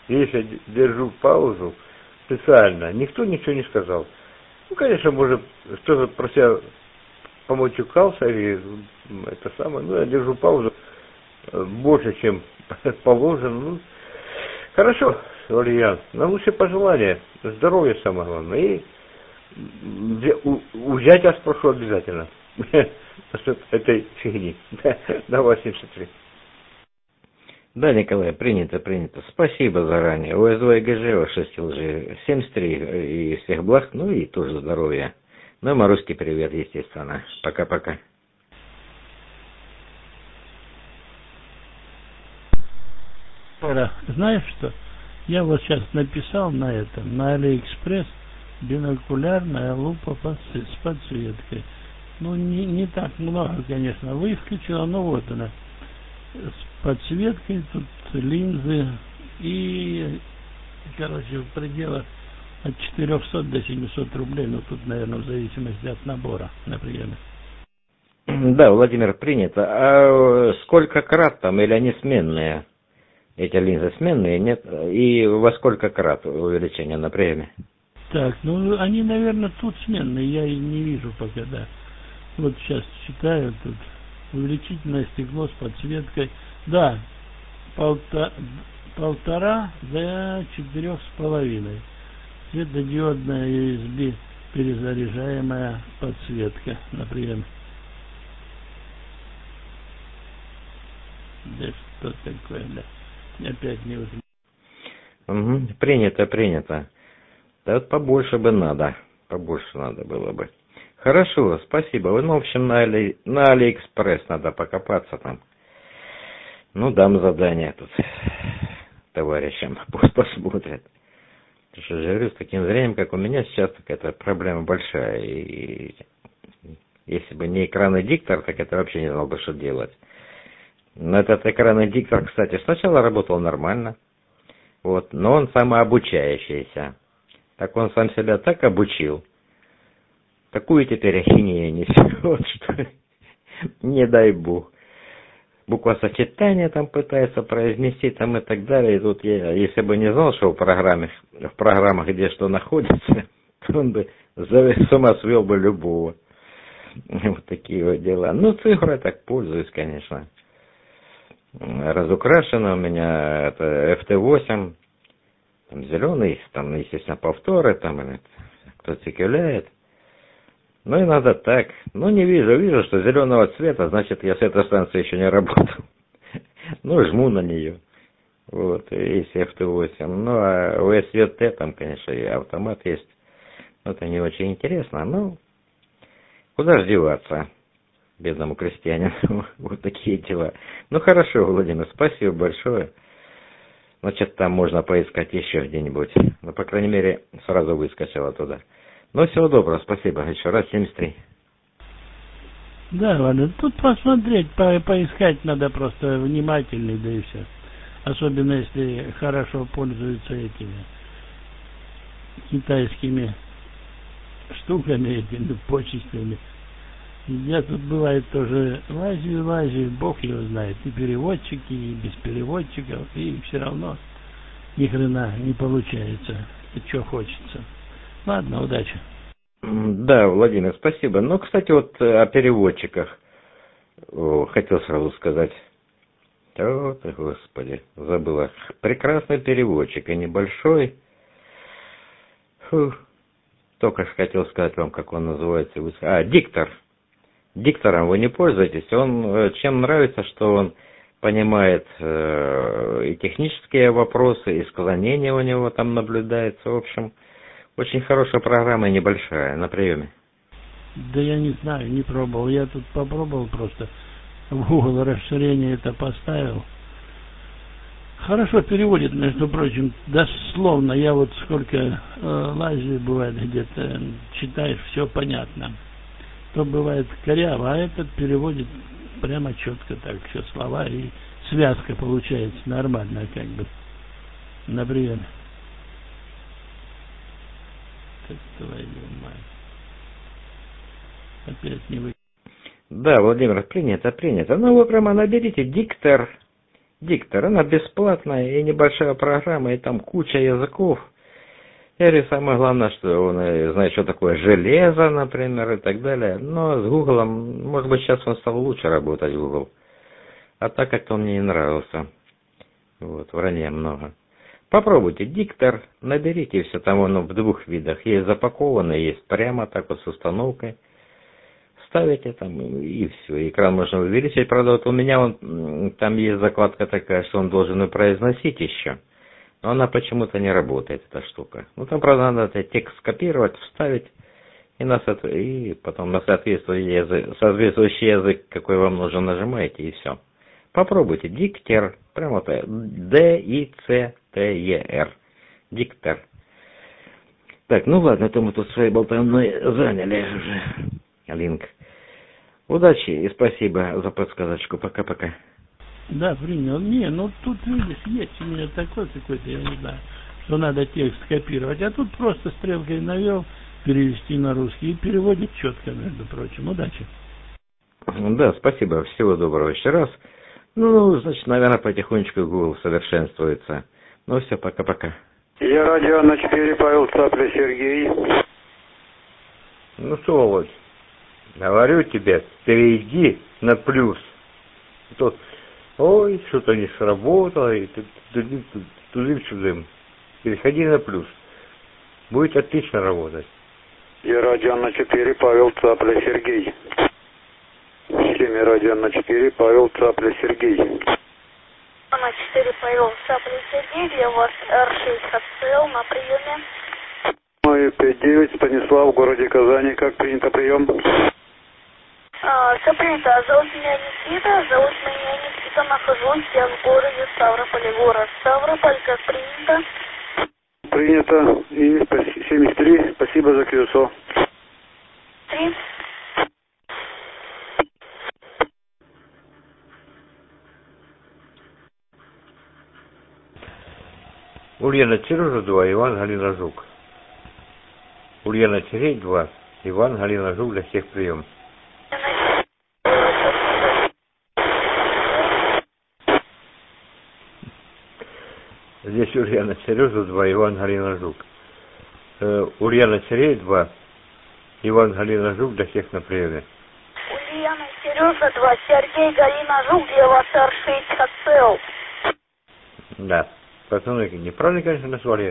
Если я держу паузу специально, никто ничего не сказал. Ну, конечно, может, кто-то про себя помочукался или это самое, ну, я держу паузу больше, чем положено. Ну, хорошо, Валерьян, на лучшие пожелания, здоровья самое главное, и взять вас прошу обязательно этой фигни. Давай, 73. Да, Николай, принято, принято. Спасибо заранее. ОСВ ГЖ 6 лжи 73 и всех благ, ну и тоже здоровья. Ну и Маруське привет, естественно. Пока-пока. Знаешь что? Я вот сейчас написал на этом, на Алиэкспресс, бинокулярная лупа с подсветкой. Ну, не так много, конечно, выключила, но вот она. С подсветкой, тут линзы и, короче, в пределах от 400 до 700 рублей, ну, тут, наверное, в зависимости от набора, например. Да, Владимир, принято. А сколько крат там, или они сменные? Эти линзы сменные, нет? И во сколько крат увеличение на приеме? Так, ну, они, наверное, тут сменные, я и не вижу пока, да. Вот сейчас читаю тут. Увеличительное стекло с подсветкой. Да, 1,5 до 4,5. Светодиодная USB перезаряжаемая подсветка, например. Да что такое, да? Опять не выключил. Угу, принято, принято. Да вот побольше бы надо. Побольше надо было бы. Хорошо, спасибо. Ну, в общем, на Алиэкспресс надо покопаться там. Ну, дам задание тут товарищам. Пусть посмотрят. Потому что, я говорю, с таким зрением, как у меня сейчас, так это проблема большая. И если бы не экранный диктор, так это вообще не знал бы, что делать. Но этот экранный диктор, кстати, сначала работал нормально. Вот, но он самообучающийся. Так он сам себя так обучил. Такую теперь ахинею несет, что не дай бог. Буквосочетание там пытается произнести там и так далее. И тут я, если бы не знал, что в программах где что находится, то он бы с ума свел бы любого. Вот такие вот дела. Ну, цифры так пользуюсь, конечно. Разукрашено у меня это FT8, там зеленый, там, естественно, повторы, там кто цикуляет. Ну, иногда так. Ну, не вижу, что зеленого цвета, значит, я с этой станции еще не работал. Ну, жму на нее. Вот, есть FT8. Ну, а у SVT там, конечно, и автомат есть. Это не очень интересно. Ну, куда ж деваться бедному крестьянину? Вот такие дела. Ну, хорошо, Владимир, спасибо большое. Значит, там можно поискать еще где-нибудь. Ну, по крайней мере, сразу выскочила туда. Ну, всего доброго, спасибо. Еще раз 73. Да, ладно, тут посмотреть, поискать надо просто внимательней, да и все. Особенно если хорошо пользуются этими китайскими штуками, этими почтами. Я тут бывает тоже лазю, бог его знает, и переводчики, и без переводчиков, и все равно ни хрена не получается, и что хочется. Ладно, удачи. Да, Владимир, спасибо. Ну, кстати, вот о переводчиках хотел сразу сказать. Вот, господи, забыла. Прекрасный переводчик и небольшой. Только хотел сказать вам, как он называется. Диктор. Диктором вы не пользуетесь. Он чем нравится, что он понимает и технические вопросы, и склонение у него там наблюдается. В общем, очень хорошая программа и небольшая на приеме. Да я не знаю, не пробовал. Я тут попробовал просто. В Google расширение это поставил. Хорошо переводит, между прочим, дословно. Я вот сколько лазю, бывает, где-то читаешь, все понятно. То бывает коряво, а этот переводит прямо четко так, все слова, и связка получается нормальная, как бы. Например. Как твою мать. Опять не вы. Да, Владимир, принято. Ну, вы прямо наберите диктор Диктор, она бесплатная и небольшая программа, и там куча языков. Я говорю, самое главное, что он знает, что такое железо, например, и так далее. Но с Гуглом, может быть, сейчас он стал лучше работать, Google. А так как-то он мне не нравился. Вот, вранья много. Попробуйте диктор, наберите все, там оно в двух видах. Есть запакованное, есть прямо так вот с установкой. Ставите там и все. Экран можно увеличить. Правда, вот у меня там есть закладка такая, что он должен и произносить еще. Но она почему-то не работает, эта штука. Ну там, правда, надо этот текст скопировать, вставить. И потом на соответствующий язык, какой вам нужен, нажимаете, и все. Попробуйте. Диктер. Прямо вот D-I-C-T-E-R. Диктор. Так, ну ладно, то мы тут своей болтовной заняли уже. Линк. Удачи и спасибо за подсказочку. Пока-пока. Да, принял. Не, ну тут, видишь, есть у меня такой какой-то, я не знаю, что надо текст копировать. А тут просто стрелкой навел, перевести на русский и переводит четко, между прочим. Удачи. Да, спасибо. Всего доброго еще раз. Ну, значит, наверное, потихонечку Google совершенствуется. Ну, все, пока-пока. Я радио на 4, Павел Цапля, Сергей. Ну что, Володь, говорю тебе, перейди на плюс. Тут, ой, что-то не сработало, и тудым-сюдым. Переходи на плюс. Будет отлично работать. Я радио на 4, Павел Цапля, Сергей. В системе радио на 4, Павел Цапля, Сергей. На 4, Павел Цапля, Сергей, для вас R6 отстрел на приеме. 5-9, Станислав, в городе Казани. Как принято прием? Все принято. Зовут меня Никита, нахожусь я в городе Ставрополе. Город Ставрополь, как принято? Принято. И 73, спасибо за QSO. 3. Ульяна Сережа 2, Иван Галина Жук. Ульяна Сергей 2, Иван Галина Жук, для всех прием. Здесь Ульяна Сережа 2, Иван Галина Жук. Ульяна Сергей 2, Иван Галина Жук, для всех на приеме. Ульяна Сережа 2, Сергей Галина Жук, для вас R6 отстрел. Да. Пацаны неправильно, конечно, назвали.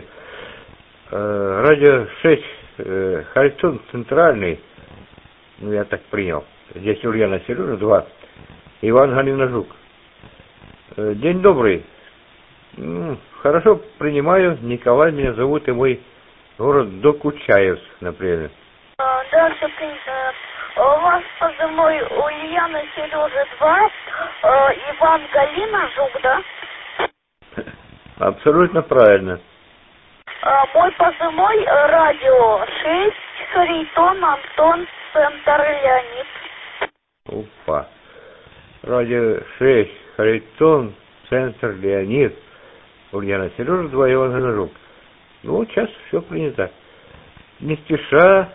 Радио 6, Харитон центральный, ну я так принял. Здесь Ульяна Сережа 2, Иван Галина Жук. День добрый. Хорошо принимаю. Николай меня зовут, и мой город Докучаевск, например. Да, все принято. У вас позывной Ульяна Сережа 2, Иван Галина Жук, да? Абсолютно правильно. Мой позывной радио 6, Харитон, Антон, Центр, Леонид. Опа. Радио 6, Харитон, Центр, Леонид. Ульяна Сережа 2, Иван Галина Жук. Ну вот сейчас все принято. Не спеша.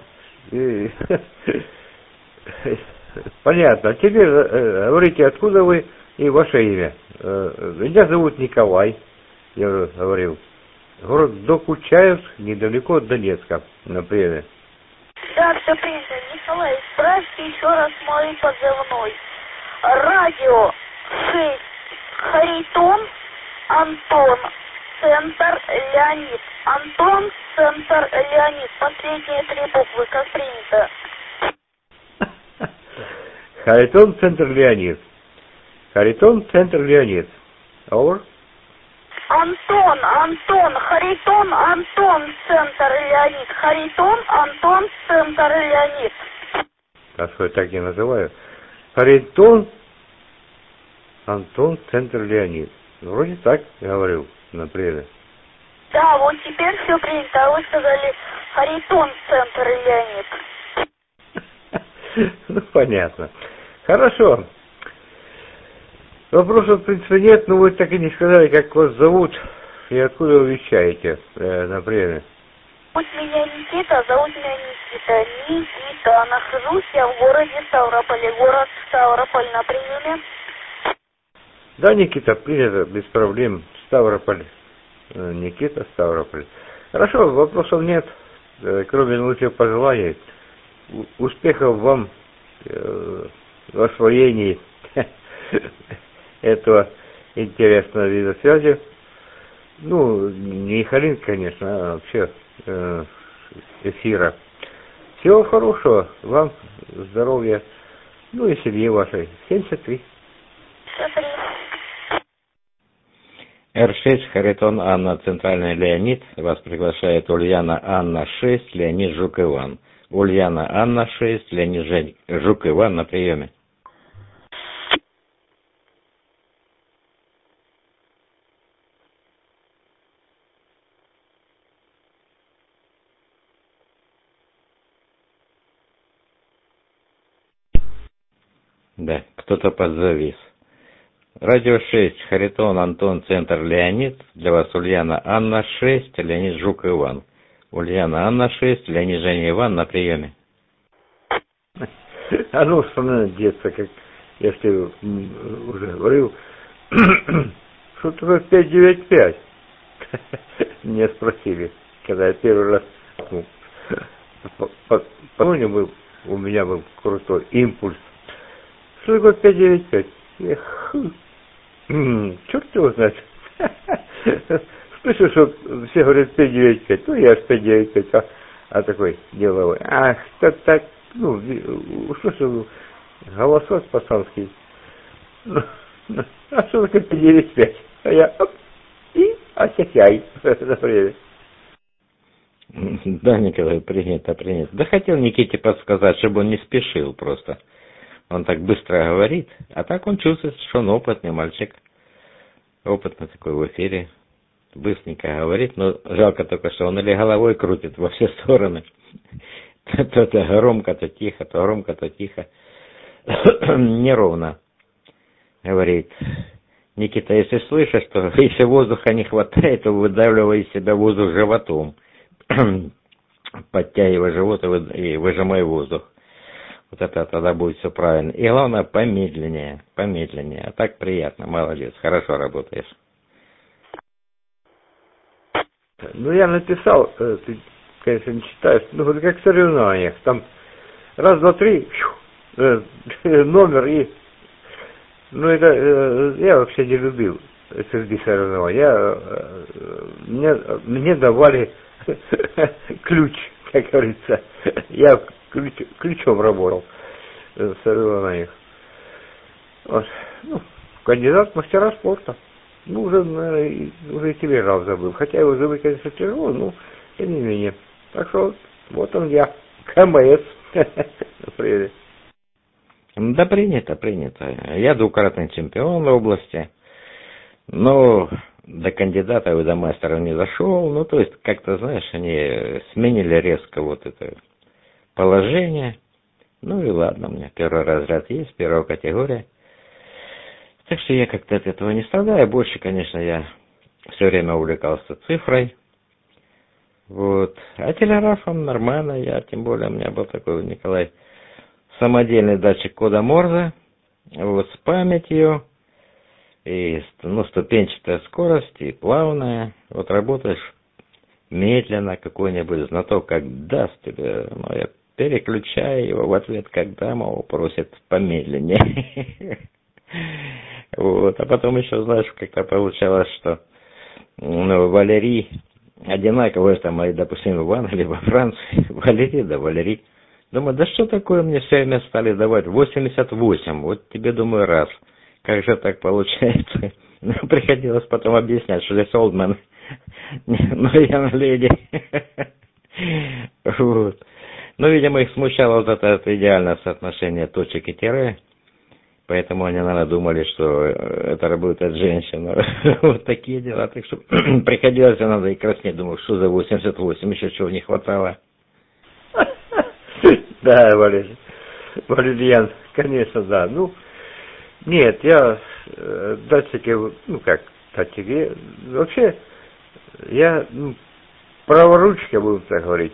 Понятно. Теперь говорите, откуда вы и ваше имя. Меня зовут Николай. Я уже говорил. Город Докучаевск, недалеко от Донецка, например. Да, все принято. Николай, справьте еще раз мой позывной. Радио 6, Харитон, Антон, Центр, Леонид. Антон, Центр, Леонид. Последние 3 буквы, как принято. Харитон, Центр, Леонид. Харитон, Центр, Леонид. Over. Антон, Харитон, Антон, Центр, Леонид. Харитон, Антон, Центр, Леонид. А что я так не называю? Харитон, Антон, Центр, Леонид. Вроде так говорил, например. Да, вот теперь все принято. А вы сказали Харитон, Центр, Леонид. Ну, понятно. Хорошо. Вопросов, в принципе, нет, но вы так и не сказали, как вас зовут и откуда вы вещаете, например. Зовут меня Никита, Никита. Нахожусь я в городе Ставрополе. Город Ставрополь на приеме. Да, Никита, принято, без проблем. Ставрополь. Никита, Ставрополь. Хорошо, вопросов нет. Кроме наилучших пожеланий. Успехов вам в освоении этого интересного вида связи. Ну, не Халин, конечно, а вообще эфира. Всего хорошего, вам здоровья, ну и семье вашей. 73. Р6, Харитон, Анна, Центральный Леонид. Вас приглашает Ульяна, Анна, 6, Леонид, Жук, Иван. Ульяна, Анна, 6, Леонид, Жук, Иван на приеме. Да, кто-то подзавис. Радио 6, Харитон, Антон, Центр, Леонид. Для вас Ульяна, Анна, 6, Леонид, Жук, Иван. Ульяна, Анна, 6, Леонид, Женя, Иван на приеме. А ну, вспоминать детство, как я тебе уже говорил, что такое 595? Меня спросили, когда я первый раз, помню, у меня был крутой импульс. Что такое 595? Черт его знает. Слышу, что все говорят 595, ну я ж 595, а такой деловой. Ах, так, ну, услышал голосок пацанский. А что такое 595? А я, оп, и осякай на время. Да, Николай, принято. Да хотел Никите подсказать, чтобы он не спешил просто. Он так быстро говорит, а так он чувствует, что он опытный мальчик. Опытный такой в эфире. Быстренько говорит, но жалко только, что он или головой крутит во все стороны. То громко, то тихо, то громко, то тихо. Неровно говорит. Никита, если слышишь, что если воздуха не хватает, то выдавливай из себя воздух животом. Подтягивай живот и выжимай воздух. Вот это тогда будет все правильно. И главное, помедленнее. А так приятно, молодец, хорошо работаешь. Ну, я написал, ты, конечно, не читаешь, ну, как в соревнованиях. Там раз, два, три, номер и... Ну, это я вообще не любил среди соревнований. Мне давали ключ, как говорится. Я ключом работал в соревнованиях. Вот. Ну, кандидат в мастера спорта. Ну, уже, наверное, уже и тебе раз забыл. Хотя его забыть, конечно, тяжело, но тем не менее. Так что вот он я, КМС. Привет. Да принято. Я двукратный чемпион в области. Но до кандидата и до мастера не зашел. Ну, то есть, как-то, знаешь, они сменили резко вот это положение. Ну и ладно, у меня первый разряд есть, первая категория. Так что я как-то от этого не страдаю. Больше, конечно, я все время увлекался цифрой. Вот. А телеграфом нормально. Тем более, у меня был такой, Николай, самодельный датчик кода Морзе. Вот, с памятью. И, ну, ступенчатая скорость, и плавная. Вот работаешь медленно, какой-нибудь знаток как даст тебе. Ну, я переключаю его в ответ, когда, мол, просит помедленнее. Вот, а потом еще, знаешь, как-то получалось, что Валерий одинаково, там, допустим, в Англии, во Франции, Валерий да Валерий. Думаю, да что такое мне все время стали давать? 88, вот тебе, думаю, раз. Как же так получается? Приходилось потом объяснять, что здесь Олдман, но я леди. Вот. Но, видимо, их смущало вот это идеальное соотношение точек и тире. Поэтому они, наверное, думали, что это работает женщина. Вот такие дела. Так что приходилось, надо и краснеть. Думал, что за 88, еще чего не хватало. Да, Валерьян, конечно, да. Ну, нет, я датчики, ну как, датчики, вообще, я праворучка, будем так говорить.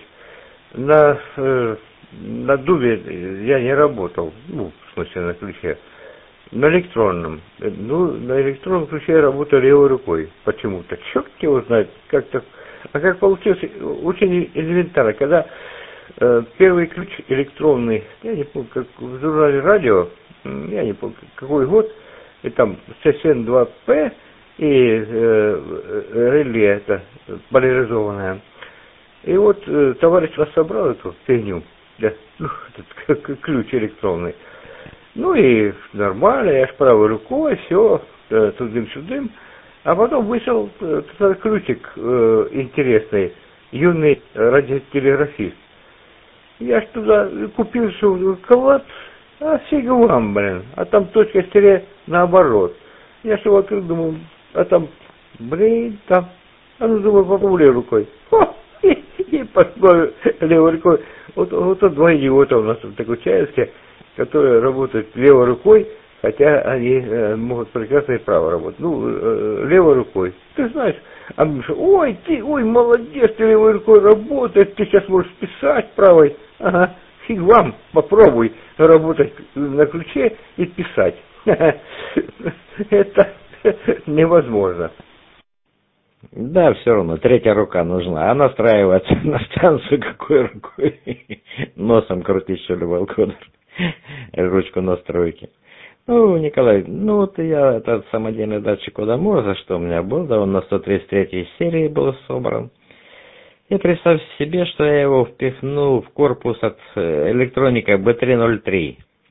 На дубе я не работал, ну, в смысле, на ключе. На электронном. Ну, на электронном ключе я работаю левой рукой почему-то. Черт его знает, как так. А как получилось, очень элементарно. Когда первый ключ электронный, я не помню, как в журнале «Радио», я не помню, какой год, и там ССН-2П и реле это поляризованное. И вот товарищ нас собрал эту фигню, да, ну, этот ключ электронный. Ну и нормально, я ж правой рукой, все, тудым-сюдым. А потом вышел ключик интересный, юный радиотелеграфист. Я ж туда купил, что клад, а фига вам, блин. А там точка тире наоборот. Я ж его открыл, думал, а там, блин, там. А ну, думаю, попробую левой рукой. О, и посмотрю левой рукой. Вот два идиота у нас в такой Чаевске, которые работают левой рукой, хотя они могут прекрасно и правой работать. Ну, левой рукой. Ты знаешь, а мне что, ой, молодец, ты левой рукой работаешь, ты сейчас можешь писать правой. Ага, фиг вам, попробуй работать на ключе и писать. Это невозможно. Да, все равно, третья рука нужна. А настраиваться на станцию какой рукой? Носом крутить, что ли, волкодер? Ручку настройки. Ну, Николай, ну вот я этот самодельный датчик Удоморза, что у меня был, да, он на 133 серии был собран. И представьте себе, что я его впихнул в корпус от электроника B303.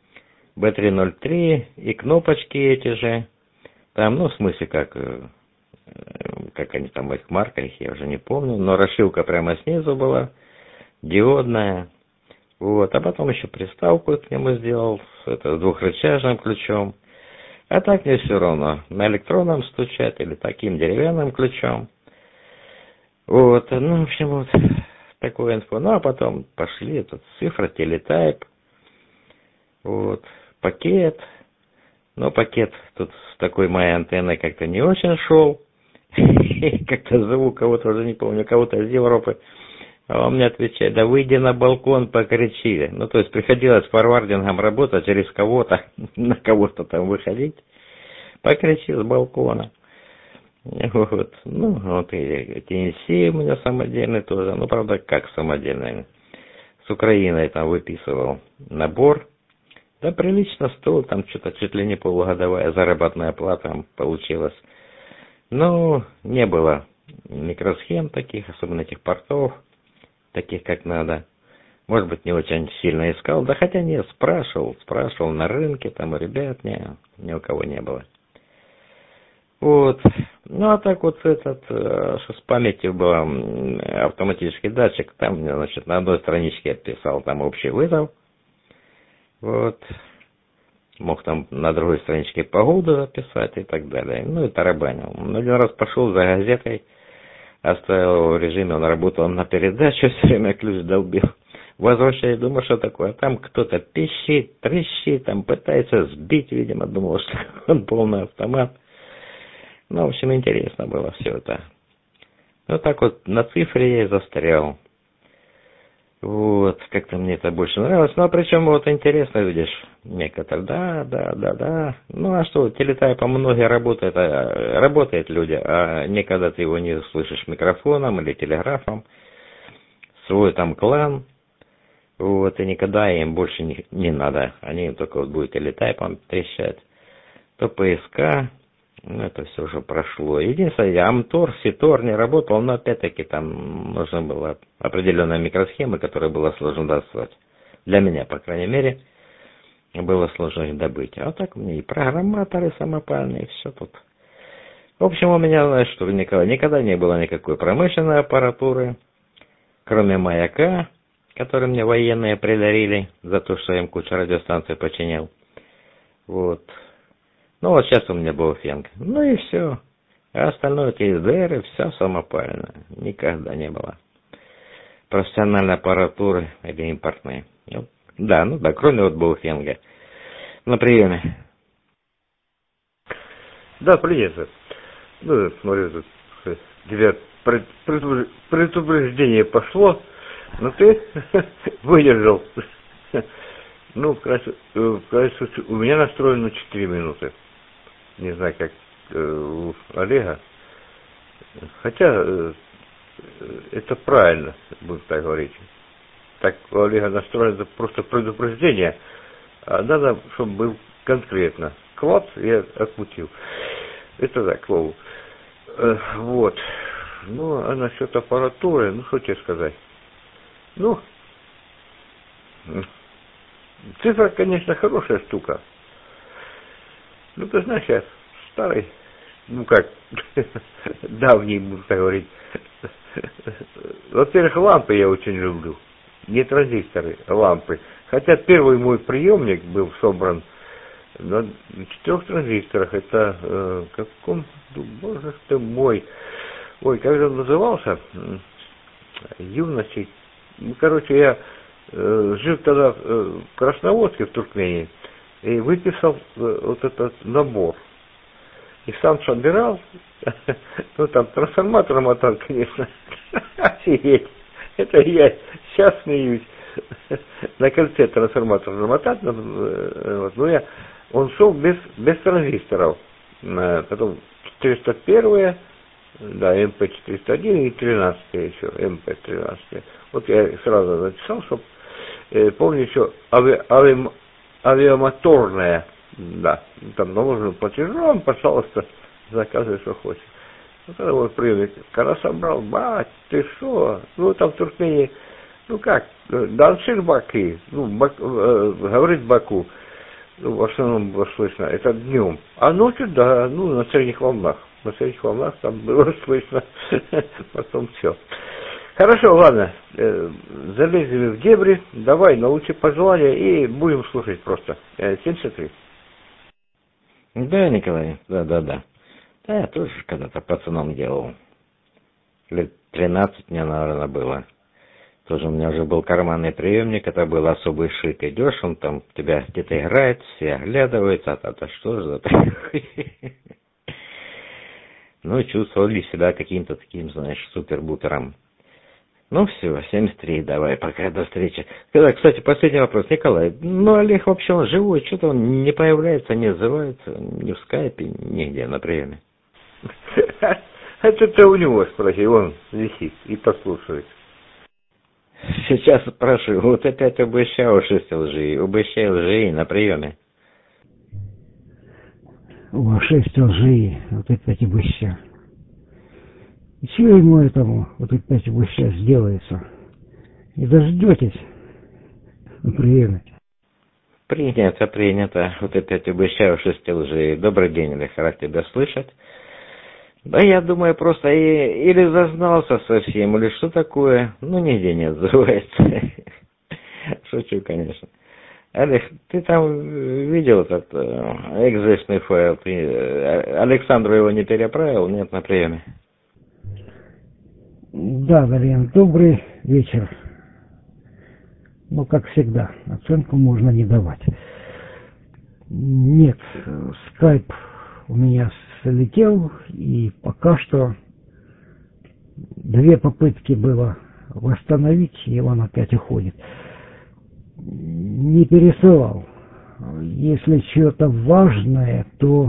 B303 и кнопочки эти же. Там, ну, в смысле, как они там в их марках, я уже не помню, но расшивка прямо снизу была, диодная. Вот, а потом еще приставку к нему сделал, это с двухрычажным ключом. А так мне все равно, на электронном стучать или таким деревянным ключом. Вот, ну, в общем, вот такое инфо. Ну, а потом пошли тут цифра, телетайп, вот, пакет. Но пакет тут с такой моей антенной как-то не очень шел. Как-то зову кого-то, уже не помню, кого-то из Европы. А он мне отвечает, да выйди на балкон, покричи. Ну, то есть приходилось форвардингом работать, через кого-то, на кого-то там выходить. Покричи с балкона. Вот. Ну, вот и TNC у меня самодельный тоже. Ну, правда, как самодельный. С Украиной там выписывал набор. Да, прилично стоил, там что-то чуть ли не полугодовая заработная плата получилась. Но не было микросхем таких, особенно этих портов, таких как надо. Может быть, не очень сильно искал. Да хотя нет, спрашивал на рынке, там у ребят, ни у кого не было. Вот. Ну, а так вот этот, что с памятью был автоматический датчик, там, значит, на одной страничке я писал там общий вызов. Вот. Мог там на другой страничке погоду записать и так далее. Ну и тарабанил. Но один раз пошел за газетой, оставил его в режиме, он работал на передачу, все время ключ долбил. Возвращаюсь, думаю, что такое. Там кто-то пищит, трещит, там пытается сбить, видимо, думал, что он полный автомат. Ну, в общем, интересно было все это. Ну, так вот, на цифре я и застрял. Вот, как-то мне это больше нравилось. Ну, а причем вот интересно, видишь, некоторые, да. Ну, а что, телетайпом многие работают люди, а никогда ты его не слышишь микрофоном или телеграфом. Свой там клан, вот, и никогда им больше не надо. Они только вот будут телетайпом трещать. То ПСК, ну, это все уже прошло. Единственное, Амтор, Ситор не работал, но опять-таки там нужна была определенная микросхема, которую было сложно достать. Для меня, по крайней мере, было сложно их добыть. А так у меня и программаторы самопальные, и все тут. В общем, у меня, знаешь, что, никогда не было никакой промышленной аппаратуры, кроме маяка, который мне военные придарили за то, что я им кучу радиостанций починил. Вот. Ну, вот сейчас у меня Боуфенг. Ну и все. А остальное ТСДР, все самопально. Никогда не было профессиональной аппаратуры или импортной. Да, кроме вот Боуфенга. На приеме. Да, принято. Ну, смотрю, тут тебя предупреждение пошло, но ты выдержал. Ну, в крайнем случае, у меня настроено 4 минуты. Не знаю, как у Олега. Хотя это правильно, будем так говорить. Так у Олега настроено это просто предупреждение. А надо, чтобы был конкретно. Клац, я отмутил. Это так, к слову. Вот. Ну, а насчет аппаратуры, ну, что тебе сказать? Ну, цифра, конечно, хорошая штука. Ну, ты знаешь, я старый, ну как, давний, буду так говорить. Во-первых, лампы я очень люблю. Не транзисторы, а лампы. Хотя первый мой приемник был собран на 4 транзисторах. Это в каком, боже ты мой. Ой, как же он назывался? Юности. Ну, короче, я жил тогда в Красноводске, в Туркмении, и выписал вот этот набор. И сам собирал, ну там трансформатор мотал, конечно, офигеть. Это я сейчас смеюсь. На кольце трансформатор намотать, вот, ну он шел без транзисторов. Потом 401, да, МП-401 и 13 еще, МП-13. Вот я сразу написал, чтобы, помню еще, авиамоторная, да, там наложенным платежом, пожалуйста, заказывай, что хочешь. Вот это вот приемник, когда собрал, бать, ты что, ну там в Туркмении, ну как, Даншир Баки, ну, говорит Баку, ну, в основном было слышно, это днем, а ночью, да, ну, на средних волнах. На средних волнах там было слышно, потом все. Хорошо, ладно, залезем в дебри, давай, научи пожелания и будем слушать просто. 73. Да, Николай, да. Да, я тоже когда-то пацаном делал. Лет 13 мне, наверное, было. Тоже у меня уже был карманный приемник, это был особый шик. Идешь, он там тебя где-то играет, все оглядываются, а что же за Ну, чувствовали себя каким-то таким, знаешь, супербутером. Ну все, 73, давай, пока, до встречи. Кстати, последний вопрос, Николай. Ну, Олег вообще он живой, что-то он не появляется, не отзывается, ни в скайпе, нигде на приеме. Это ты у него спроси, он висит и послушает. Сейчас спрашиваю, вот опять обещал 6 лжи, обещал лжи на приеме. О, 6 лжи, вот опять обещал. И чего ему этому вот опять обещал сделается? Не дождетесь на приеме. Принято. Вот опять обещаю 6 лжи. Добрый день, Олег, рад тебя слышать. Да я думаю, просто или зазнался совсем, или что такое. Ну, нигде не отзывается. Шучу, конечно. Олег, ты там видел этот экзешный файл? Александру его не переправил? Нет, на приеме? Да, Валерий, добрый вечер. Ну, как всегда, оценку можно не давать. Нет, скайп у меня слетел, и пока что 2 попытки было восстановить, и он опять уходит. Не пересылал. Если что-то важное, то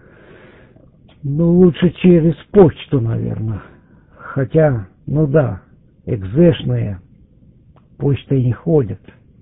лучше через почту, наверное. Хотя, ну да, экзешные почтой не ходят.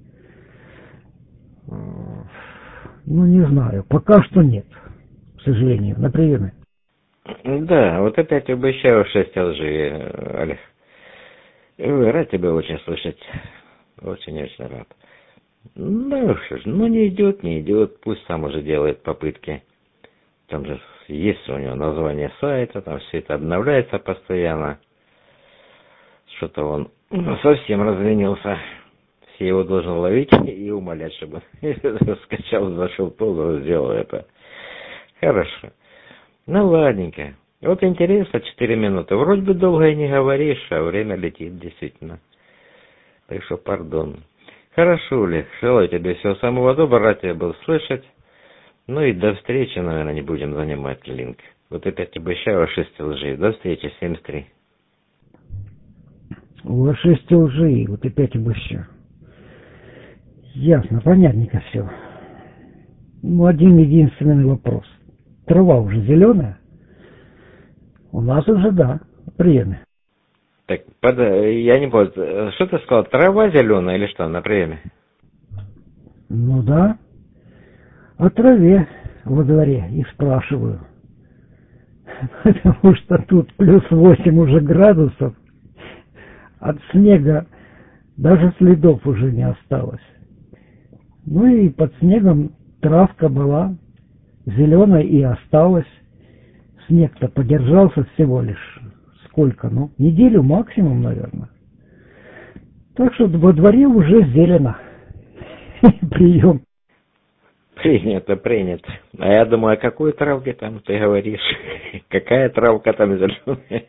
Ну, не знаю, пока что нет, к сожалению, на приеме. Да, вот опять обещаю 6 лжи, Олег. Рад тебя очень слышать. Очень-очень рад. Ну, что ж, ну не идет, пусть сам уже делает попытки. Там же есть у него название сайта, там все это обновляется постоянно. Что-то он совсем разленился. Все его должны ловить и умолять, чтобы скачал, зашел полгода, сделал это. Хорошо. Ну, ладненько. Вот интересно, 4 минуты. Вроде бы долго и не говоришь, а время летит действительно. Так что, пардон. Хорошо, Олег. Желаю тебе всего самого доброго. Рад тебя был слышать. Ну и до встречи, наверное, не будем занимать линк. Вот опять обещаю 6 лжи. До встречи, 73. У вас 6 лжи, вот опять обещаю. Ясно, понятненько все. Ну, один единственный вопрос. Трава уже зеленая? У нас уже, да, приемы. Так, я не понял, что ты сказал, трава зеленая или что, на приеме? Ну да, о траве во дворе и спрашиваю. Потому что тут плюс 8 уже градусов, от снега даже следов уже не осталось. Ну и под снегом травка была зеленая и осталась. Снег-то подержался всего лишь сколько, ну, неделю максимум, наверное. Так что во дворе уже зелено. Прием. Принято, принято. А я думаю, о какой травке там ты говоришь? Какая травка там зеленая?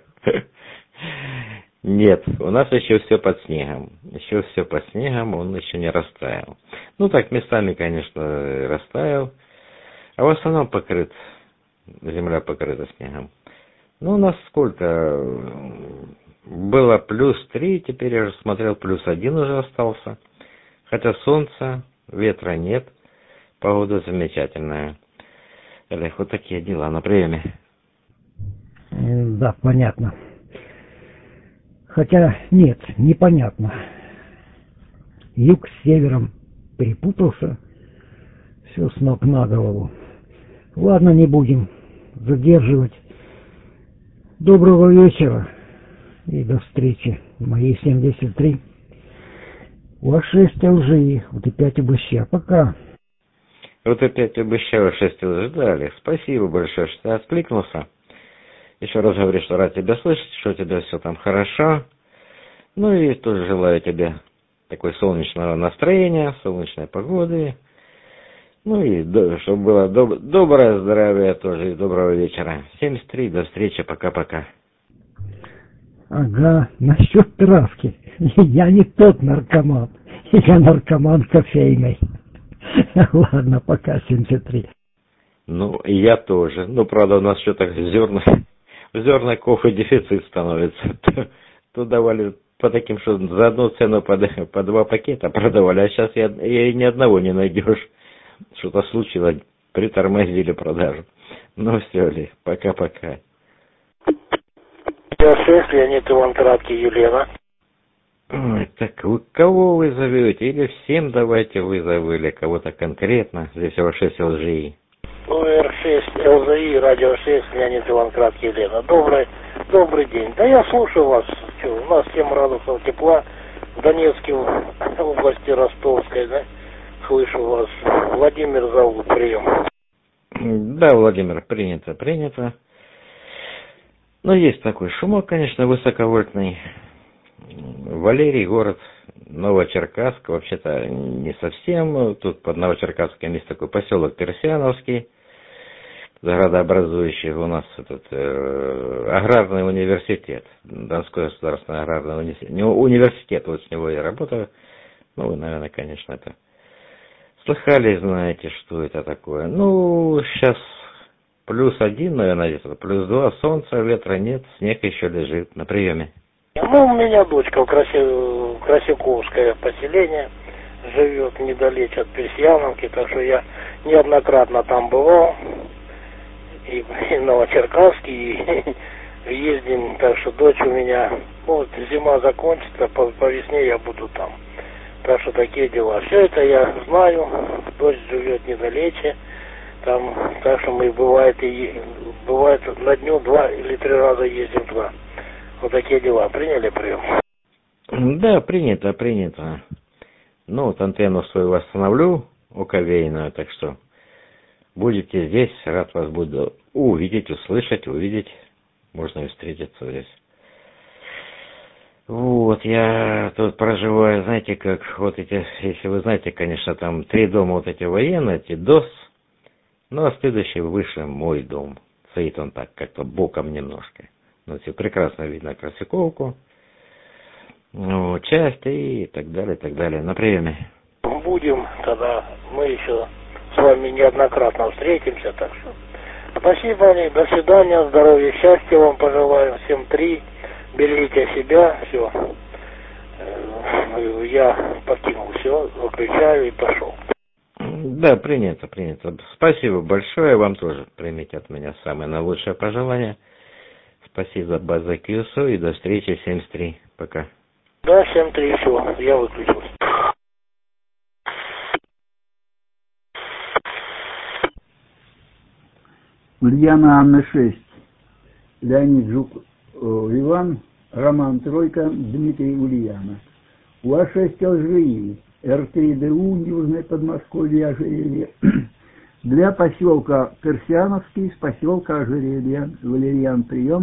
Нет, у нас еще все под снегом. Еще все под снегом, он еще не растаял. Ну так, местами, конечно, растаял. А в основном покрыт, земля покрыта снегом. Ну, у нас сколько? Было +3, теперь я уже смотрел, +1 уже остался. Хотя солнца, ветра нет, погода замечательная. Олег, вот такие дела на приеме. Да, понятно. Хотя нет, непонятно. Юг с севером перепутался, все с ног на голову. Ладно, не будем задерживать. Доброго вечера и до встречи. Мои 73. У вас 6 лжи, вот и 5 обыща. Пока. Вот опять обещаю 6 лжи. Да, Олег, спасибо большое, что ты откликнулся. Еще раз говорю, что рад тебя слышать, что у тебя все там хорошо. Ну и тоже желаю тебе такой солнечного настроения, солнечной погоды. Ну и чтобы было доброе здравие тоже и доброго вечера. 73, до встречи, пока-пока. Ага, насчет травки. Я не тот наркоман. Я наркоман кофейный. Ладно, пока, 73. Ну, и я тоже. Ну, правда, у нас что-то в зерна кофе дефицит становится. То давали по таким, что за одну цену по 2 пакета продавали, а сейчас я ни одного не найдешь. Что-то случилось, притормозили продажу. Ну все, Ли, пока-пока. Я 6, Леонид Иван Краткий, Елена. Ой, так вы кого вы зовете? Или всем давайте вызовы, или кого-то конкретно? Здесь всего 6 лжи. УР-6, ЛЗИ, радио 6, Леонид Иван Краткий, Елена. Добрый день. Да я слушаю вас. У нас 7 градусов тепла в Донецкой области Ростовской, да? Слышу вас. Владимир зовут, прием. Да, Владимир, принято. Но есть такой шумок, конечно, высоковольтный. Валерий, город Новочеркасск, вообще-то не совсем. Тут под Новочеркасском есть такой поселок Персиановский, городообразующий. У нас этот аграрный университет, Донской государственный аграрный университет, вот с него я работаю. Ну, вы, наверное, конечно, это слыхали, знаете, что это такое. Ну, сейчас +1, наверное, где-то, +2, солнца, ветра нет, снег еще лежит на приеме. Ну, у меня дочка в Красиковское поселение живет недалече от Персиановки, так что я неоднократно там бывал, и в Новочеркасске, и ездим, так что дочь у меня, вот зима закончится, по весне я буду там. Так что такие дела. Все это я знаю, дочь живет недалече, там, так что мы бывает на дню 2 или 3 раза ездим туда. Вот такие дела. Приняли прием? Да, принято. Ну, вот антенну свою восстановлю, УКВейную, так что будете здесь, рад вас буду увидеть, услышать, увидеть. Можно и встретиться здесь. Вот, я тут проживаю, знаете, как вот эти, если вы знаете, конечно, там 3 дома вот эти военные, эти ДОС, ну, а следующий выше мой дом. Стоит он так, как-то боком немножко. Ну, все прекрасно видно Красиковку, ну, часть и так далее, на приеме. Будем, тогда мы еще с вами неоднократно встретимся, так что спасибо, Олег, до свидания, здоровья, счастья вам пожелаю, всем 3, берегите себя, все. Я покинул. Все, выключаю и пошел. Да, принято, принято. Спасибо большое, вам тоже примите от меня самое наилучшее пожелание. Спасибо за QSO и до встречи в 73. Пока. Да, 7-3, все, я выключился. Ульяна Анна 6, Леонид Жук Иван, Роман Тройка, Дмитрий Ульяна. УА-6 ЛЖИ, Р3ДУ, Южное Подмосковье, Ожерелье. Для поселка Персиановский с поселка Ожерелье. Валерьян, прием.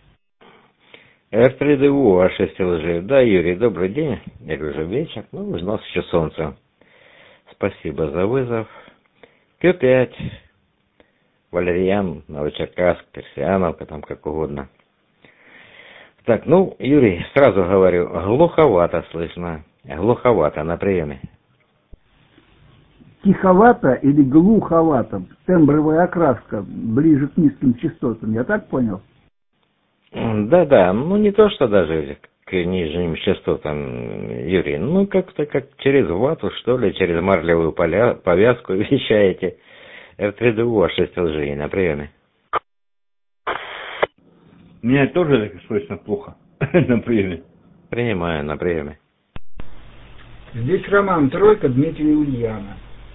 Р3ДУ, А6 ЛЖ. Да, Юрий, добрый день. Я уже вечер, у нас еще солнце. Спасибо за вызов. Q5, Валерьян, Новочеркасск, Персиановка, там как угодно. Так, Юрий, сразу говорю, глуховато слышно. Глуховато на приеме. Тиховато или глуховато? Тембровая окраска ближе к низким частотам, я так понял? Да, не то, что даже к нижним частотам, Юрий, как-то как через вату, что ли, через марлевую повязку вещаете. Р3ДУ, А6 ЛЖИ на приеме. Меня тоже так слышно плохо на приеме. Принимаю на приеме. Здесь Роман Тройка, Дмитрий Ульяна.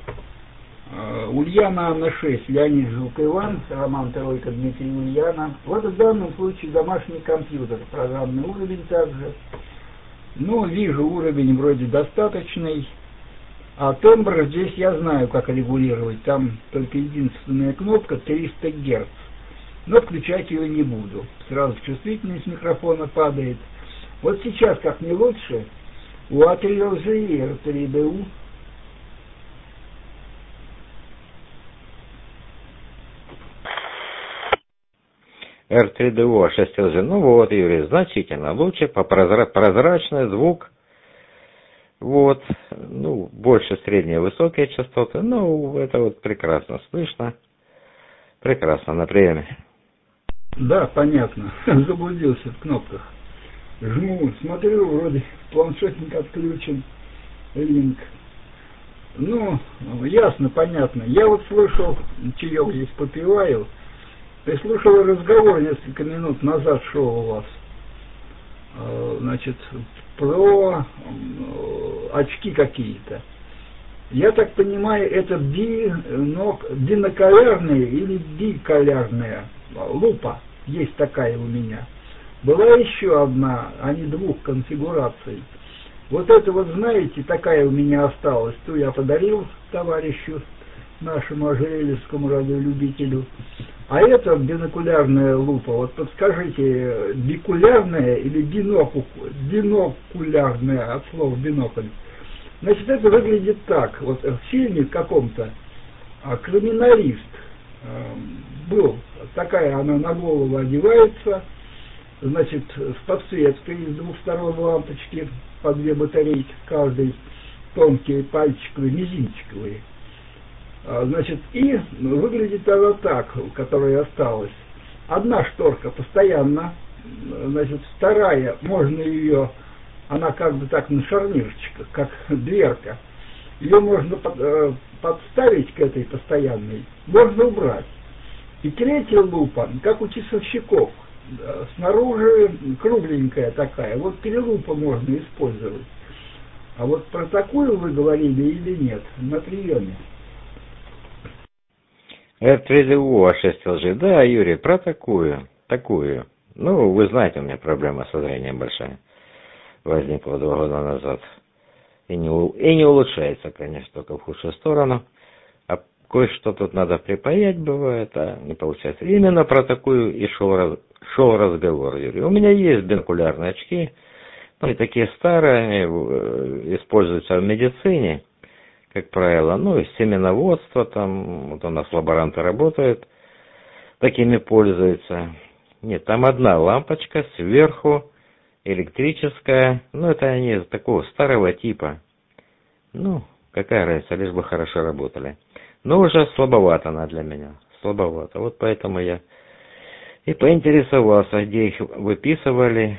Ульяна Анна 6, Леонид Жук Иван, Роман Тройка, Дмитрий Ульяна. Вот в данном случае домашний компьютер, программный уровень также. Вижу, уровень вроде достаточный. А тембр здесь я знаю, как регулировать. Там только единственная кнопка 300 Гц. Но включать ее не буду. Сразу чувствительность микрофона падает. Вот сейчас, как не лучше, УА-3 ЛЖИ, Р3ДУ. Р3ДУ, А6 ЛЖ. Юрий, значительно лучше, прозрачный звук. Больше средние высокие частоты. Это прекрасно слышно. Прекрасно на приеме. Да, понятно. Заблудился в кнопках. Жму, смотрю, вроде планшетник отключен, линк. Ясно, понятно. Я слышал, чаек здесь попиваю, прислушал разговор несколько минут назад шел у вас. Про очки какие-то. Я так понимаю, это бинокулярная или бикулярная лупа. Есть такая у меня. Была еще одна, они двух конфигураций. Вот это знаете, такая у меня осталась. Ту я подарил товарищу, нашему ожерельевскому радиолюбителю. А это бинокулярная лупа. Подскажите, бикулярная или бинокулярная, от слова бинокль? Это выглядит так. В фильме каком-то криминалист был, такая она на голову одевается, с подсветкой из двух сторон лампочки, по 2 батарейки каждой, тонкие пальчиковые, мизинчиковые. И выглядит она так, которая осталась. Одна шторка постоянно, вторая, можно ее, она как бы так на шарнирчиках, как дверка. Ее можно подставить к этой постоянной, можно убрать. И третья лупа, как у часовщиков, снаружи кругленькая такая, 3 лупы можно использовать. А про такую вы говорили или нет на приеме? Р3ДУ, А6 ЛЖ. Да, Юрий, про такую. Вы знаете, у меня проблема со зрением большая. Возникла 2 года назад. И не улучшается, конечно, только в худшую сторону. А кое-что тут надо припаять бывает, а не получается. Именно про такую и шел разговор, Юрий. У меня есть бинокулярные очки, и такие старые, используются в медицине, как правило, и семеноводство, там, у нас лаборанты работают, такими пользуются. Нет, там одна лампочка сверху, электрическая, это они такого старого типа. Какая разница, лишь бы хорошо работали. Но уже слабовато она для меня, слабовато. Поэтому я и поинтересовался, где их выписывали,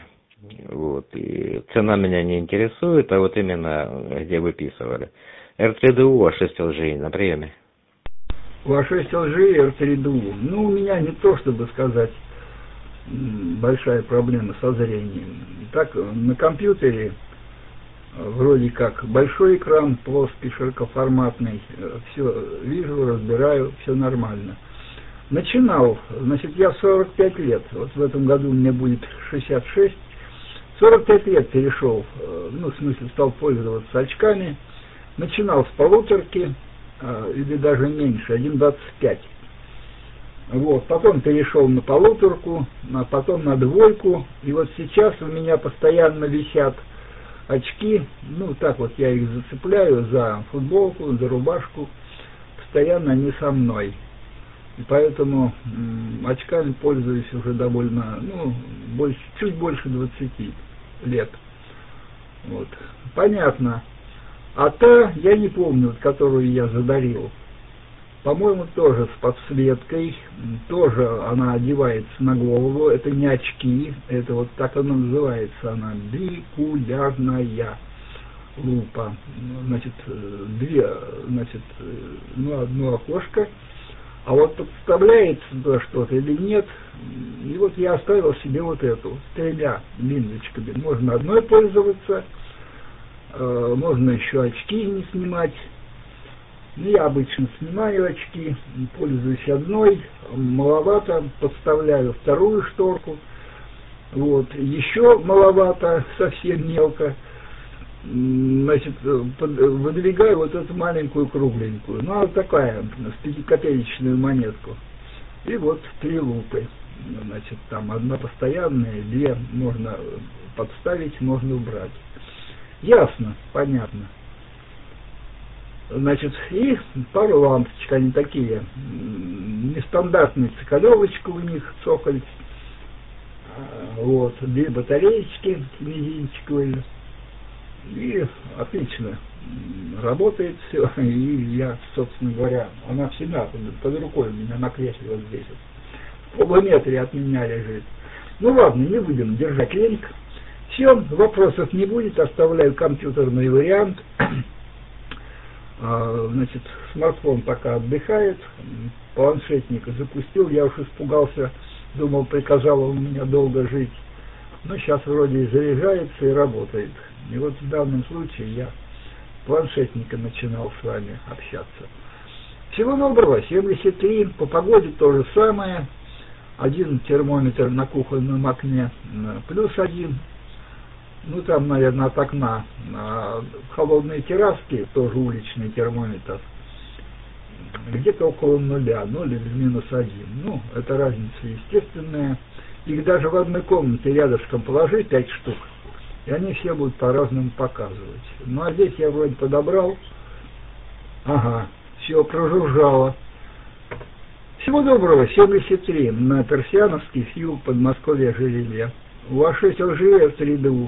Вот. И цена меня не интересует, а вот именно где выписывали. РТДУ 6 ЛЖИ на приеме. У А6 ЛЖИ РТДУ. Ну, у меня не то, чтобы сказать, большая проблема со зрением. Так, на компьютере вроде как большой экран, плоский, широкоформатный, все вижу, разбираю, все нормально. Начинал, значит, я 45 лет, вот в этом году мне будет 66, 45 лет перешел, ну, в смысле, стал пользоваться очками, начинал с полуторки, или даже меньше, 1,25. Вот, потом перешел на полуторку, а потом на двойку, и вот сейчас у меня постоянно висят очки, ну так вот я их зацепляю за футболку, за рубашку, постоянно они со мной. И поэтому очками пользуюсь уже довольно, ну, чуть больше 20 лет. Вот. Понятно. А та, я не помню, вот, которую я задарил, по-моему, тоже с подсветкой, тоже она одевается на голову, это не очки, это вот так она называется, она бикулярная лупа. Значит, одно окошко, а вот подставляется туда что-то или нет, и вот я оставил себе вот эту, с 3 линзочками. Можно одной пользоваться, можно еще очки не снимать. Я обычно снимаю очки, пользуюсь одной, маловато, подставляю вторую шторку, вот, еще маловато, совсем мелко, значит, выдвигаю вот эту маленькую кругленькую, ну, она такая, с 5-копеечную монетку, и вот 3 лупы, значит, там одна постоянная, 2 можно подставить, можно убрать. Ясно, понятно. Значит, и пару лампочек, они такие, нестандартная цикалевочка у них, цоколь, вот, 2 батареечки мизинчиковые, и отлично работает все, и я, собственно говоря, она всегда под рукой у меня на кресле вот здесь, в полуметре от меня лежит. Ну ладно, не будем держать леник. Все, вопросов не будет, оставляю компьютерный вариант. Значит, смартфон пока отдыхает, планшетник запустил, я уж испугался, думал, приказал он у меня долго жить, но сейчас вроде и заряжается и работает. И вот в данном случае я планшетника начинал с вами общаться. Всего доброго, 73, по погоде то же самое, 1 термометр на кухонном окне +1, ну там, наверное, от окна, холодные терраски, тоже уличный термометр, где-то около 0 или -1, ну, это разница естественная, их даже в одной комнате рядышком положи 5 штук, и они все будут по-разному показывать. Ну, а здесь я вроде подобрал, ага, все прожужжало. Всего доброго, 73, на Персиановский, Фью, Подмосковье, Жерелья. У А6 ЛЖИ, РТДУ.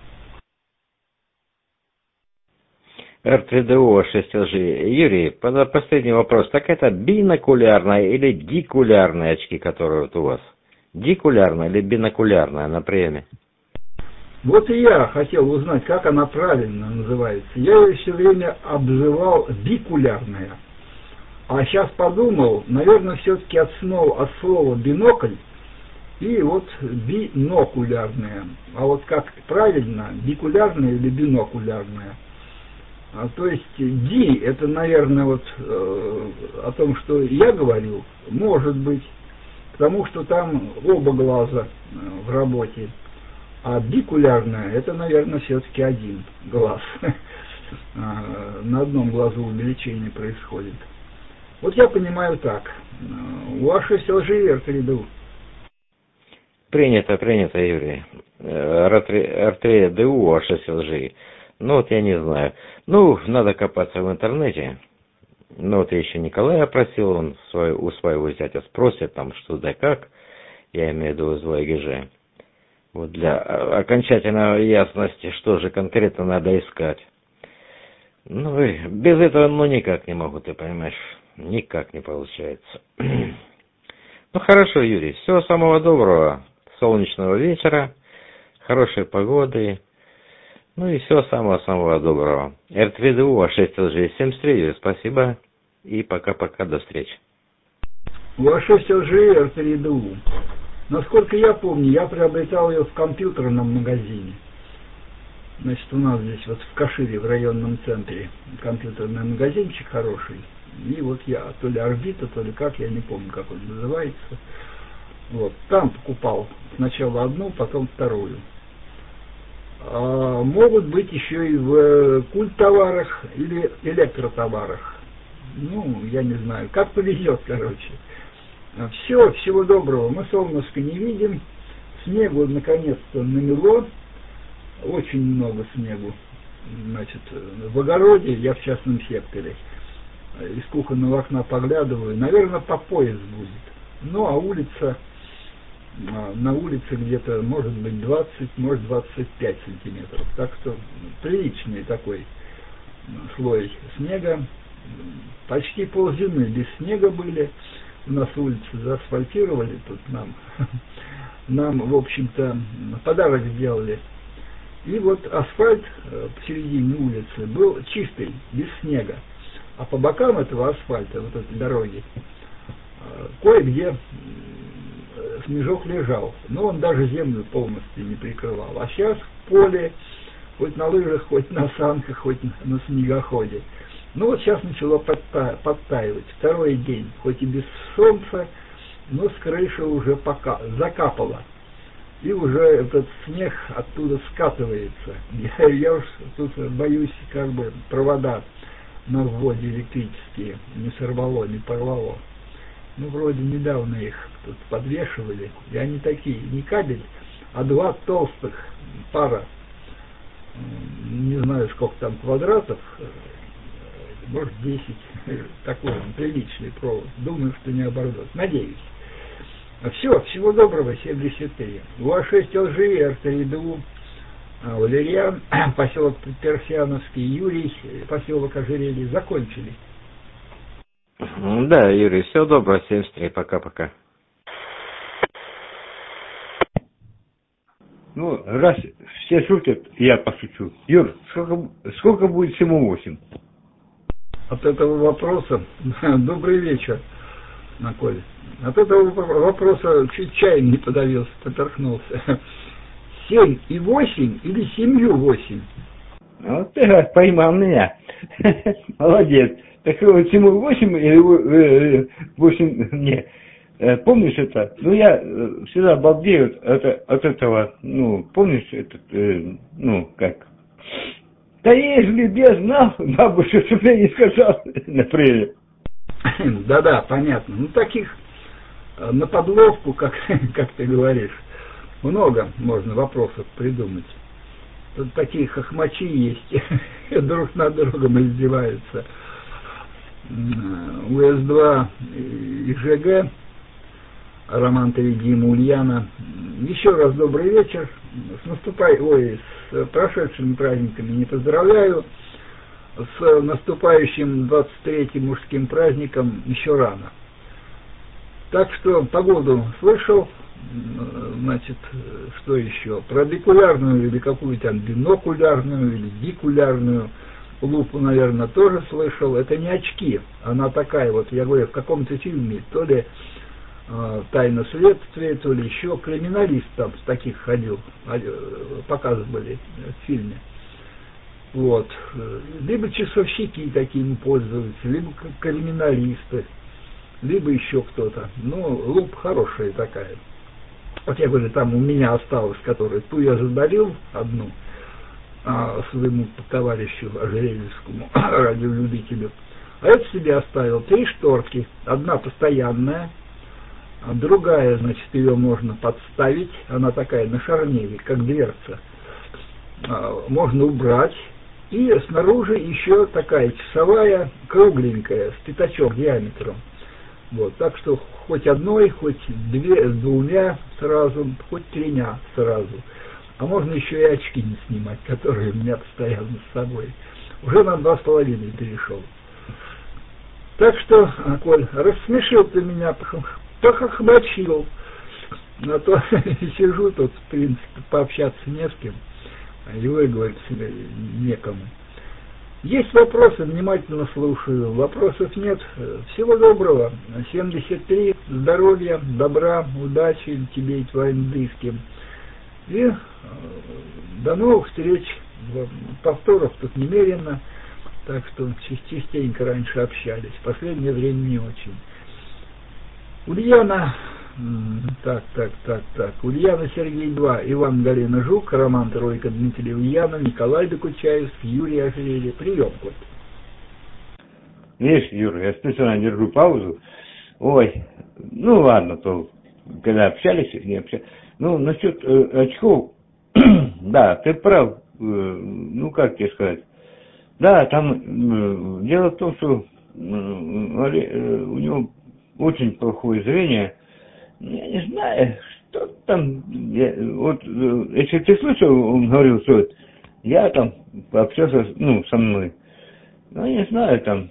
РТДУ 6 ЛЖИ. Юрий, последний вопрос. Так это бинокулярная или дикулярные очки, которые вот у вас? Дикулярная или бинокулярная на приеме? Вот и я хотел узнать, как она правильно называется. Я ее все время обзывал бикулярная. А сейчас подумал, наверное, все-таки от слова бинокль, и вот бинокулярная. А вот как правильно, бикулярная или бинокулярная? То есть ди, это, наверное, вот о том, что я говорю, может быть, потому что там оба глаза в работе. А бикулярная, это, наверное, все-таки один глаз. На одном глазу увеличение происходит. Вот я понимаю так. У А6 ЛЖИ РТДУ. Принято, Юрий. РТДУ А6 ЛЖИ. Ну вот я не знаю. Ну, надо копаться в интернете. Ну вот я еще Николая опросил, он у своего зятя спросит там что да как. Я имею в виду из ВГЖ. Вот для окончательной ясности, что же конкретно надо искать. Ну и без этого никак не могу, ты понимаешь. Никак не получается. Ну хорошо, Юрий, всего самого доброго, солнечного вечера, хорошей погоды, ну и всего самого-самого доброго. РТВДУ 6LG73, спасибо и пока-пока, до встречи. УА-6 РТВДУ. Насколько я помню, я приобретал ее в компьютерном магазине. Значит, у нас здесь вот в Кашире, в районном центре, компьютерный магазинчик хороший. И вот я, то ли Орбита, то ли как, я не помню, как он называется. Вот, там покупал сначала одну, потом вторую. Могут быть еще и в культтоварах или электротоварах. Ну, я не знаю, как повезет, короче. Все, всего доброго. Мы солнышко не видим. Снегу наконец-то намело. Очень много снегу. Значит, в огороде, я в частном секторе, из кухонного окна поглядываю, наверное, по пояс будет. Ну, а улица, на улице где-то, может быть, 20, может, 25 сантиметров. Так что приличный такой слой снега. Почти ползимы без снега были. У нас улицы заасфальтировали, тут нам, в общем-то, подарок сделали. И вот асфальт посередине улицы был чистый, без снега. А по бокам этого асфальта, вот этой дороги, кое-где снежок лежал. Но он даже землю полностью не прикрывал. А сейчас в поле, хоть на лыжах, хоть на санках, хоть на снегоходе. Ну вот сейчас начало подтаивать. Второй день, хоть и без солнца, но с крыши уже закапало. И уже этот снег оттуда скатывается. Я уж тут боюсь, как бы провода на вводе электрические не сорвало, не порвало. Ну, вроде недавно их тут подвешивали, и они такие, не кабель, а два толстых пара, не знаю, сколько там квадратов, может 10, такой приличный провод. Думаю, что не оборвет. Надеюсь. Все, всего доброго, 73. УА-6 ЛЖИ, РТВДУ, Валерьян, поселок Персиановский, Юрий, поселок Ожерелье, закончили. Да, Юрий, всего доброго, 73, пока-пока. Ну, раз все шутят, я пошучу. Юр, сколько будет всему 8? От этого вопроса, добрый вечер, Коля. От этого вопроса чуть чаем не подавился, поперхнулся. 7 и 8 или 7-8? Вот ты поймал меня. Молодец. Так вот, 7-8 или 8, не. Помнишь это? Ну, я всегда балдею от этого, ну, помнишь этот, ну, как? Да если бы я знал, бабушка, чтоб я не сказал, например. Да-да, понятно. Ну, таких на подловку, как ты говоришь, много можно вопросов придумать. Тут такие хохмачи есть, друг над другом издеваются. УС-2 и ЖГ, Роман Тавидима, Ульяна. Еще раз добрый вечер. С прошедшими праздниками не поздравляю. С наступающим 23-м мужским праздником еще рано. Так что погоду слышал, значит, что еще? Про бикулярную или какую-то там бинокулярную или дикулярную лупу, наверное, тоже слышал. Это не очки, она такая вот, я говорю, в каком-то фильме, то ли «Тайна следствия», то ли еще криминалист там с таких ходил, показывали в фильме. Вот. Либо часовщики такими пользуются, либо криминалисты, либо еще кто-то. Ну, лупа хорошая такая. Вот я говорю, там у меня осталось, которую ту я задалил одну своему товарищу Ожерельевскому радиолюбителю, а это себе оставил 3 шторки. Одна постоянная, а другая, значит, ее можно подставить, она такая на шарнире, как дверца. Можно убрать. И снаружи еще такая часовая, кругленькая, с пятачок диаметром. Вот, так что хоть одной, хоть двумя сразу, хоть 3 сразу. А можно еще и очки не снимать, которые у меня постоянно с собой. Уже на 2,5 перешел. Так что, Коль, рассмешил ты меня, похохмочил. На то сижу тут, в принципе, пообщаться не с кем, его и говорить некому. Есть вопросы, внимательно слушаю. Вопросов нет. Всего доброго. 73. Здоровья, добра, удачи тебе и твоим близким. И до новых встреч. Повторов тут немерено. Так что частенько раньше общались. В последнее время не очень. Ульяна. Так. Ульяна Сергей 2, Иван Галина Жук, Роман Тройка, Дмитрий Ульянов, Николай Докучаев, Юрий Ожерелье. Прием, Коль. Видишь, Юра, я специально держу паузу. Ой, ну ладно, то когда общались, не общались. Ну, насчет очков, да, ты прав. Ну, как тебе сказать. Да, там дело в том, что у него очень плохое зрение. Я не знаю, что там, если ты слышал, он говорил, что я там пообщался, со мной, не знаю, там,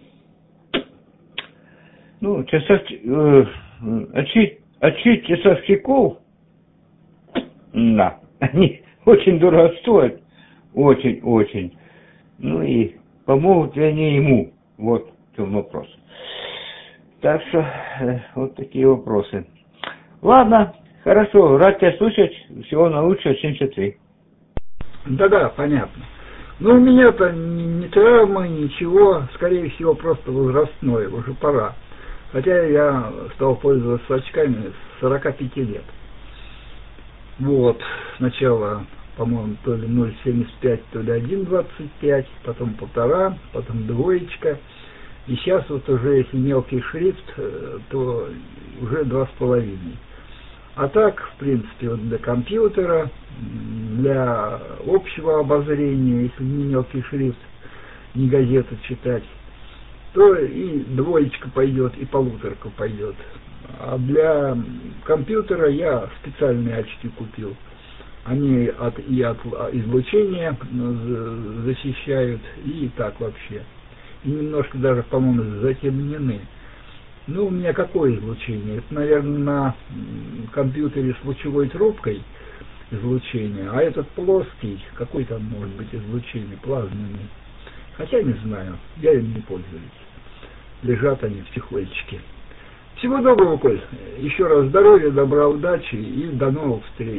часовщиков, да, они очень дорого стоят, очень, и помогут ли они ему, вот в чем вопрос. Так что, вот такие вопросы. Ладно, хорошо, рад тебя слушать, всего наилучшего, 73. Да, понятно. Но у меня-то не травмы, ничего, скорее всего, просто возрастное, уже пора. Хотя я стал пользоваться очками с 45 лет. Вот, сначала, по-моему, то ли 0,75, то ли 1,25, потом 1,5, потом 2. И сейчас вот уже, если мелкий шрифт, то уже 2,5. А так, в принципе, вот для компьютера, для общего обозрения, если не мелкий шрифт, не газету читать, то и 2 пойдет, и 1,5 пойдет. А для компьютера я специальные очки купил. Они от излучения защищают, и так вообще. И немножко даже, по-моему, затемнены. У меня какое излучение? Это, наверное, на компьютере с лучевой трубкой излучение, а этот плоский, какой там может быть излучение, плазменный. Хотя не знаю, я им не пользуюсь. Лежат они в чехольчике. Всего доброго, Коль. Еще раз здоровья, добра, удачи и до новых встреч.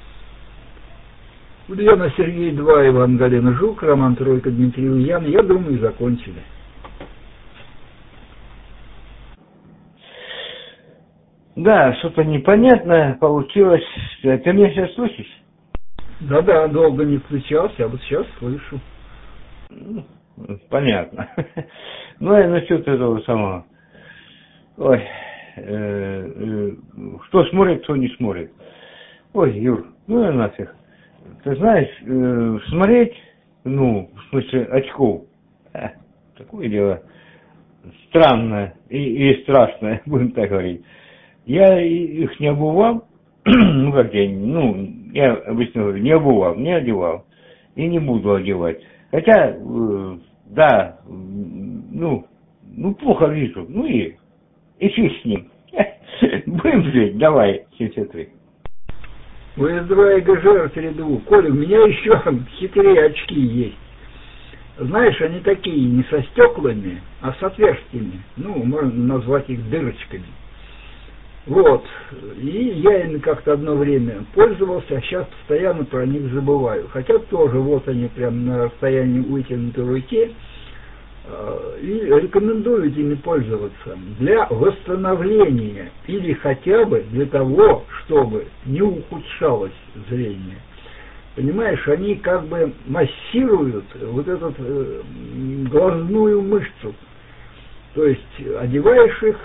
Ульяна Сергей 2, Иван Галина Жук, Роман Тройка, Дмитрий Ульян. Я думаю, закончили. Да, что-то непонятное получилось. Ты меня сейчас слышишь? Да, долго не включался, а вот сейчас слышу. Понятно. И насчет этого самого. Ой, кто смотрит, кто не смотрит. Ой, Юр, я нафиг. Ты знаешь, смотреть, в смысле очков, такое дело странное и страшное, будем так говорить. Я их не обувал, я обычно говорю, не обувал, не одевал и не буду одевать. Хотя, да, плохо вижу, и фиг с ним. Будем жить, давай, 73. УС-2 и ГЖР передову. Коля, у меня еще хитрые очки есть. Знаешь, они такие не со стеклами, а с отверстиями. Можно назвать их дырочками. Вот. И я ими как-то одно время пользовался, а сейчас постоянно про них забываю. Хотя тоже вот они прям на расстоянии вытянутой руки. И рекомендую ими пользоваться для восстановления или хотя бы для того, чтобы не ухудшалось зрение. Понимаешь, они как бы массируют вот эту глазную мышцу. То есть одеваешь их,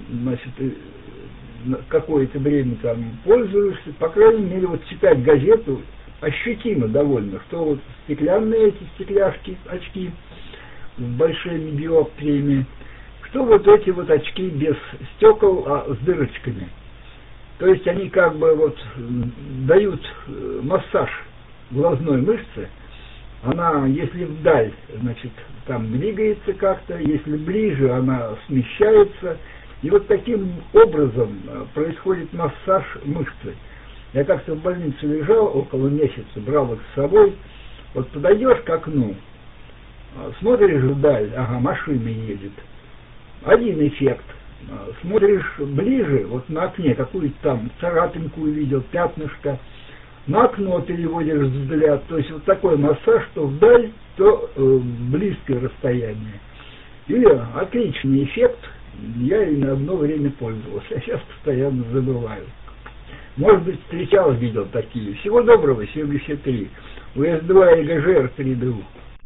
какое-то время там пользуешься, по крайней мере, вот читать газету ощутимо довольно, что вот стеклянные эти стекляшки, очки с большими диоптриями, что вот эти вот очки без стекол, а с дырочками. То есть они как бы вот дают массаж глазной мышцы. Она, если вдаль, значит, там двигается как-то, если ближе, она смещается, И вот таким образом происходит массаж мышцы. Я как-то в больнице лежал около месяца, брал их с собой. Вот подойдешь к окну, смотришь вдаль, ага, машина едет. Один эффект. Смотришь ближе, вот на окне какую-то там царапинку увидел, пятнышко. На окно переводишь взгляд. То есть вот такой массаж, то вдаль, то близкое расстояние. И отличный эффект. Я им одно время пользовался, а сейчас постоянно забываю. Может быть, встречал, видел такие. Всего доброго, 73. УС-2 ИГЖР 3ДУ.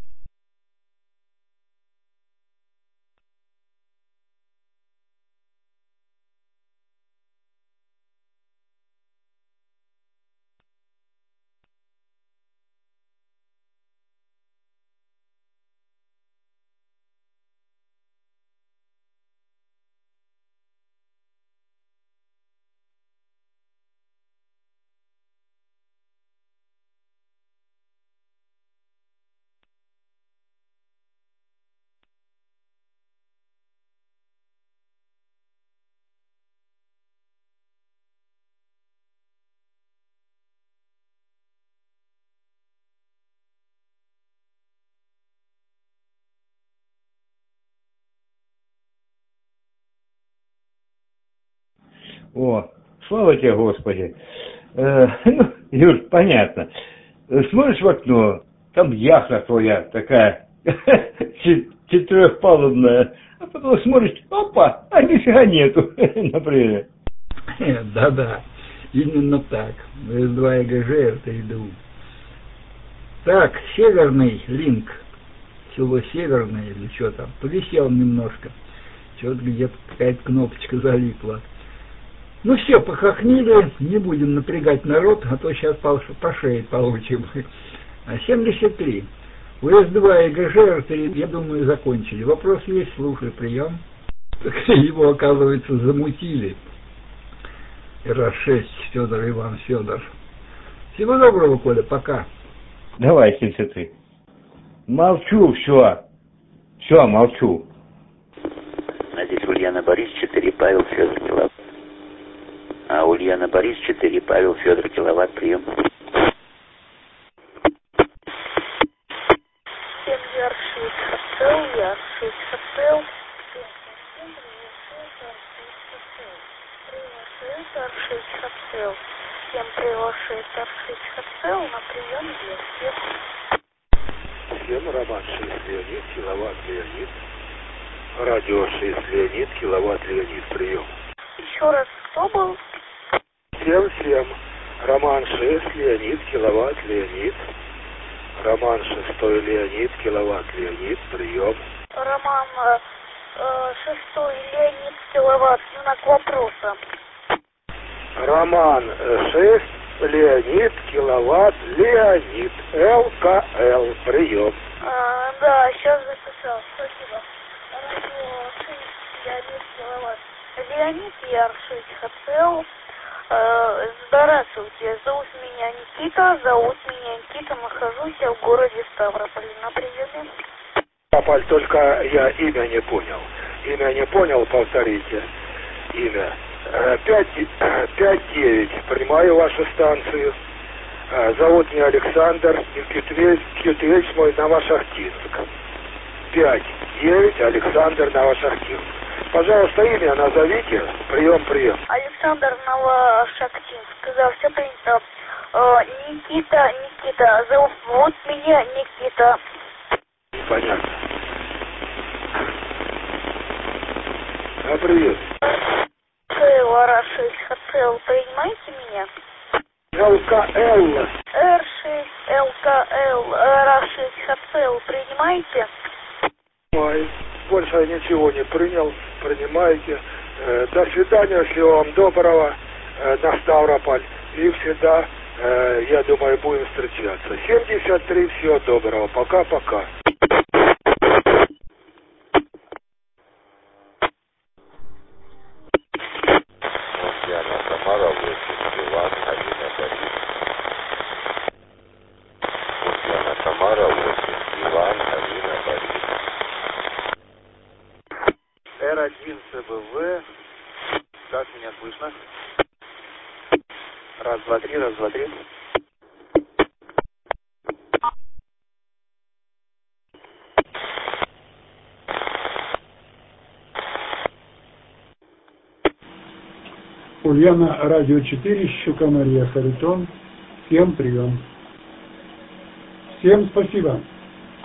О, слава тебе, Господи. Ну, Юр, понятно. Смотришь в окно, там яхта твоя такая, четырехпалубная, а потом смотришь, опа, а нифига нету, например. Да-да, именно так. УС-2 ИГЖР 3ДУ. Так, северный линк, село Северное или что там, повисел немножко. Что-то где-то какая-то кнопочка залипла. Ну все, похохнили, не будем напрягать народ, а то сейчас по шее получим. 73. УС-2 ИГЖР 3, я думаю, закончили. Вопрос есть, слушай, прием. Его, оказывается, замутили. РА-6, Федор Иван Федор. Всего доброго, Коля, пока. Давай, 73. Молчу, все. Все, молчу. Здесь Ульяна Борис 4, Павел Федор киловатт. А Ульяна Борис 4, Павел Федор киловатт, прием. Всем приглашает Ар-6 Хотел на прием версии. Всем Роман 6 Леонид, киловатт Леонид. Радио 6 Леонид, киловатт Леонид, прием. Еще раз, кто был? Всем. Роман 6 Леонид, киловатт Леонид. Роман 6 Леонид, киловатт Леонид, прием. Роман 6 Леонид, киловатт, знак вопроса. Роман 6 Леонид, киловатт Леонид, ЛКЛ, прием. Да, сейчас записал, спасибо. Радио 6 Леонид, киловатт Леонид, Ар-6 Хотел. Здравствуйте, зовут меня Никита, нахожусь я в городе Ставрополь, на приеме. Ставрополь, только я имя не понял, повторите имя. 5-9, принимаю вашу станцию. Зовут меня Александр, Кьютвельс мой, Новошахтинск. 5-9, Александр, Новошахтинск. Пожалуйста, имя назовите. Прием. Александр, Новошахтинск. Да, все принято. Никита, зовут меня Никита. Понятно. Привет. Ар-6 Хотел, принимаете меня? ЛКЛ. Р-6 ЛКЛ, Ар-6 Хотел, принимаете? Больше я ничего не принял, принимайте. До свидания, всего вам доброго, на Ставрополь. И всегда, я думаю, будем встречаться. 73, всего доброго, пока-пока. Р1 ЦБВ Так, меня слышно. Раз, два, три, раз, два, три. Ульяна, радио 4, Щука Мария, Харитон. Всем прием. Всем спасибо.